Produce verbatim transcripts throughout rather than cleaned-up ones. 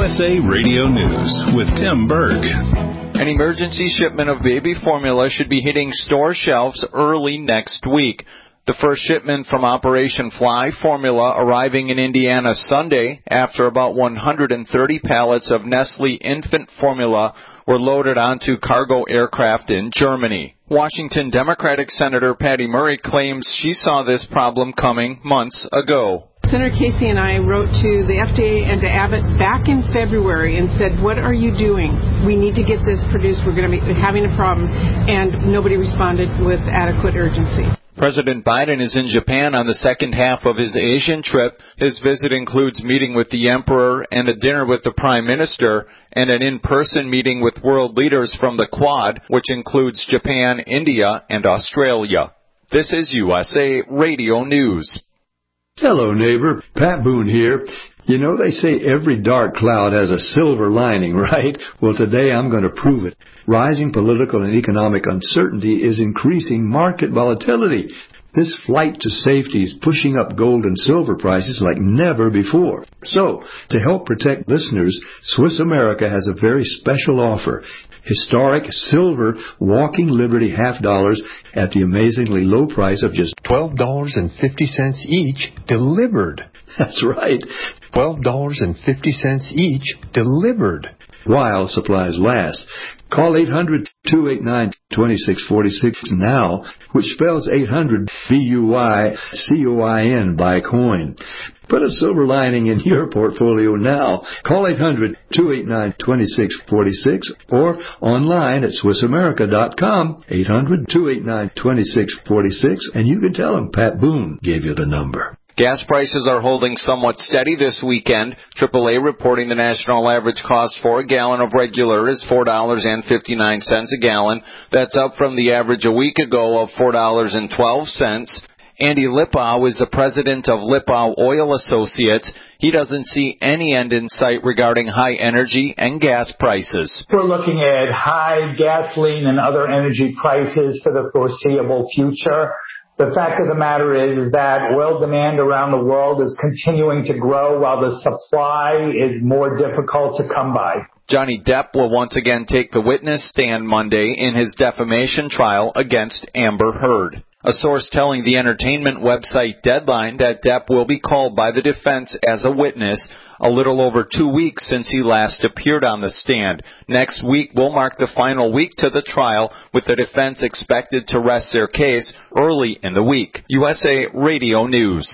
S A Radio News with Tim Berg. An emergency shipment of baby formula should be hitting store shelves early next week. The first shipment from Operation Fly Formula arriving in Indiana Sunday after about one hundred thirty pallets of Nestle infant formula were loaded onto cargo aircraft in Germany. Washington Democratic Senator Patty Murray claims she saw this problem coming months ago. Senator Casey and I wrote to the F D A and to Abbott back in February and said, what are you doing? We need to get this produced. We're going to be having a problem. And nobody responded with adequate urgency. President Biden is in Japan on the second half of his Asian trip. His visit includes meeting with the emperor and a dinner with the prime minister and an in-person meeting with world leaders from the Quad, which includes Japan, India, and Australia. This is U S A Radio News. Hello, neighbor. Pat Boone here. You know, they say every dark cloud has a silver lining, right? Well, today I'm going to prove it. Rising political and economic uncertainty is increasing market volatility. This flight to safety is pushing up gold and silver prices like never before. So, to help protect listeners, Swiss America has a very special offer. Historic silver Walking Liberty half dollars at the amazingly low price of just twelve dollars and fifty cents each, delivered. That's right. twelve dollars and fifty cents each, delivered. While supplies last. Call eight hundred, two eight nine, two six four six now, which spells eight hundred B U Y C O I N, buy coin. Put a silver lining in your portfolio now. Call eight hundred, two eight nine, two six four six or online at Swiss America dot com, eight hundred, two eight nine, two six four six, and you can tell them Pat Boone gave you the number. Gas prices are holding somewhat steady this weekend. triple A reporting the national average cost for a gallon of regular is four dollars and fifty-nine cents a gallon. That's up from the average a week ago of four dollars and twelve cents. Andy Lipow is the president of Lipow Oil Associates. He doesn't see any end in sight regarding high energy and gas prices. We're looking at high gasoline and other energy prices for the foreseeable future. The fact of the matter is that oil demand around the world is continuing to grow while the supply is more difficult to come by. Johnny Depp will once again take the witness stand Monday in his defamation trial against Amber Heard. A source telling the entertainment website Deadline that Depp will be called by the defense as a witness a little over two weeks since he last appeared on the stand. Next week will mark the final week to the trial, with the defense expected to rest their case early in the week. U S A Radio News.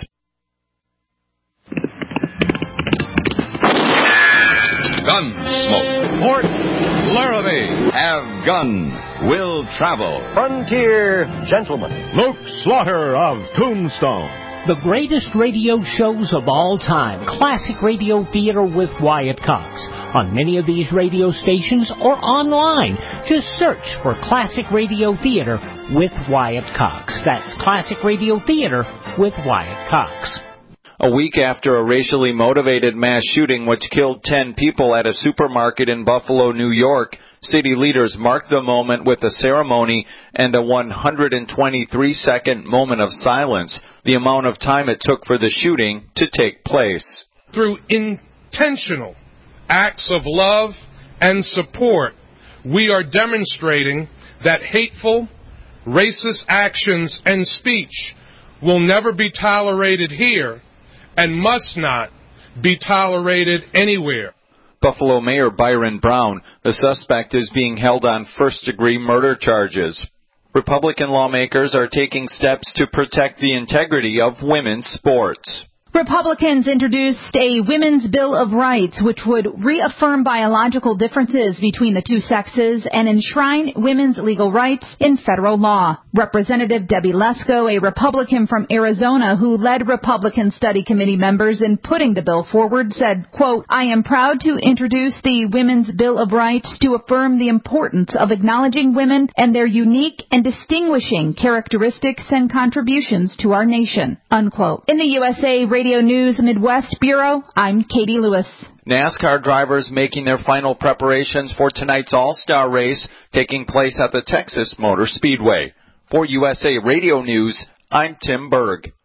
Gunsmoke. Port Laramie. Have gun. Will travel. Frontier Gentleman. Luke Slaughter of Tombstone. The greatest radio shows of all time. Classic Radio Theater with Wyatt Cox. On many of these radio stations or online. Just search for Classic Radio Theater with Wyatt Cox. That's Classic Radio Theater with Wyatt Cox. A week after a racially motivated mass shooting which killed ten people at a supermarket in Buffalo, New York, city leaders marked the moment with a ceremony and a one hundred twenty-three second moment of silence, the amount of time it took for the shooting to take place. Through intentional acts of love and support, we are demonstrating that hateful, racist actions and speech will never be tolerated here and must not be tolerated anywhere. Buffalo Mayor Byron Brown, the suspect, is being held on first-degree murder charges. Republican lawmakers are taking steps to protect the integrity of women's sports. Republicans introduced a Women's Bill of Rights, which would reaffirm biological differences between the two sexes and enshrine women's legal rights in federal law. Representative Debbie Lesko, a Republican from Arizona who led Republican study committee members in putting the bill forward, said, quote, I am proud to introduce the Women's Bill of Rights to affirm the importance of acknowledging women and their unique and distinguishing characteristics and contributions to our nation, unquote. In the U S A Radio News Midwest Bureau, I'm Katie Lewis. NASCAR drivers making their final preparations for tonight's All-Star race taking place at the Texas Motor Speedway. For U S A Radio News, I'm Tim Berg.